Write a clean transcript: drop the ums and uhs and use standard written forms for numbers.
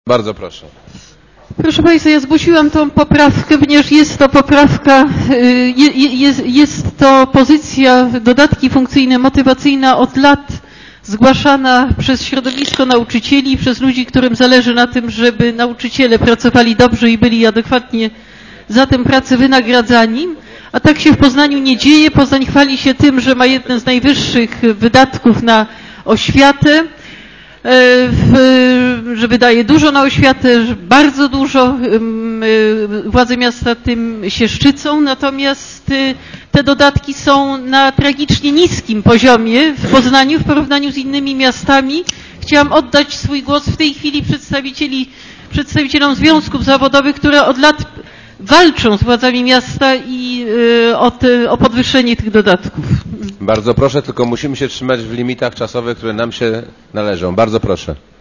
Bardzo proszę. Proszę Państwa, ja zgłosiłam tą poprawkę, ponieważ jest to poprawka, jest to pozycja, dodatki funkcyjne, motywacyjna od lat zgłaszana przez środowisko nauczycieli, przez ludzi, którym zależy na tym, żeby nauczyciele pracowali dobrze i byli adekwatnie za tę pracę wynagradzani. A tak się w Poznaniu nie dzieje. Poznań chwali się tym, że ma jeden z najwyższych wydatków na oświatę, że wydaje dużo na oświatę, bardzo dużo. Władze miasta tym się szczycą, natomiast te dodatki są na tragicznie niskim poziomie w Poznaniu w porównaniu z innymi miastami. Chciałam oddać swój głos w tej chwili przedstawicielom związków zawodowych, które od lat walczą z władzami miasta i o podwyższenie tych dodatków. Bardzo proszę, tylko musimy się trzymać w limitach czasowych, które nam się należą. Bardzo proszę.